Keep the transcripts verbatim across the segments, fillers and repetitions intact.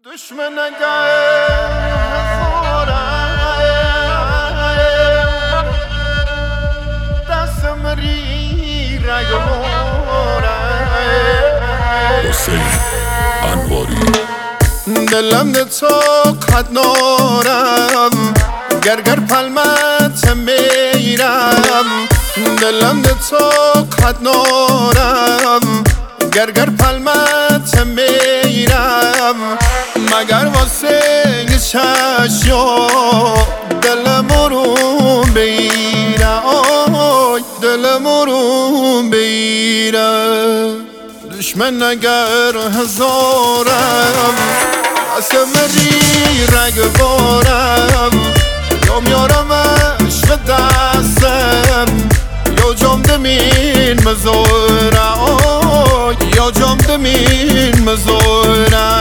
دشمن هزاره دستم ری رگ باره حسین انواری دلم ده طاقت نارم گرگر پلمت میرم دلم ده طاقت نارم گرگر پلمت میرم مگر واسه چشیا دلم رو بیره آی دلم رو بیره دشمن اگر هزارم قسم ری رگ بارم یا میارمش به دستم یا جام دمین مزوره آی یا جام دمین مزوره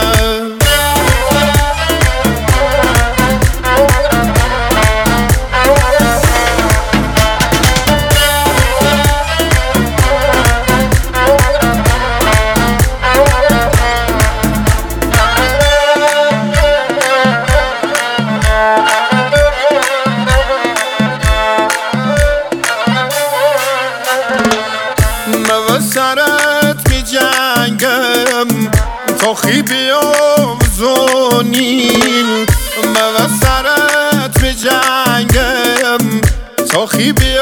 سرت می جنگم تا خیبی آمزونی من سرت می جنگم تا خیبی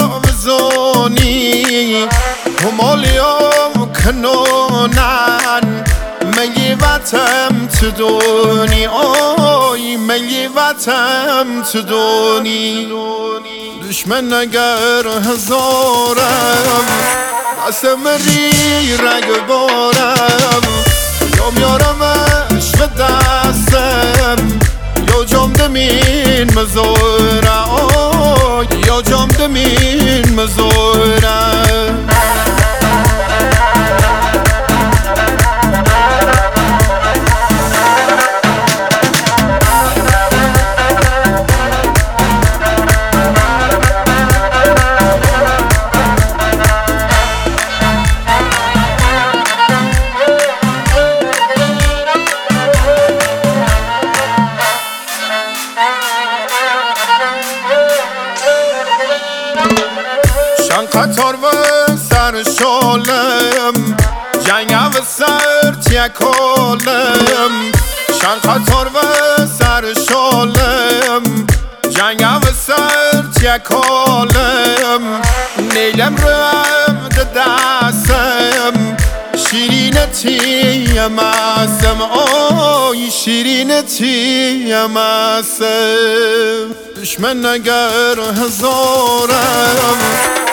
آمزونی همالیام کنونن مگی وطم تو دونی آی مگی وطم تو دونی دشمن اگر هزارم قسم ری رگ بارم یا میارمش به دستم یا جام دمین مزوره آی یا جام دمین مزوره شن قطار و سر شالم جنگم و سر تیکالم شن قطار و سر شالم جنگم و سر تیکالم نیلم رم ده دستم شیرینتیم ازم آی شیرینتیم ازم دشمن اگر هزارم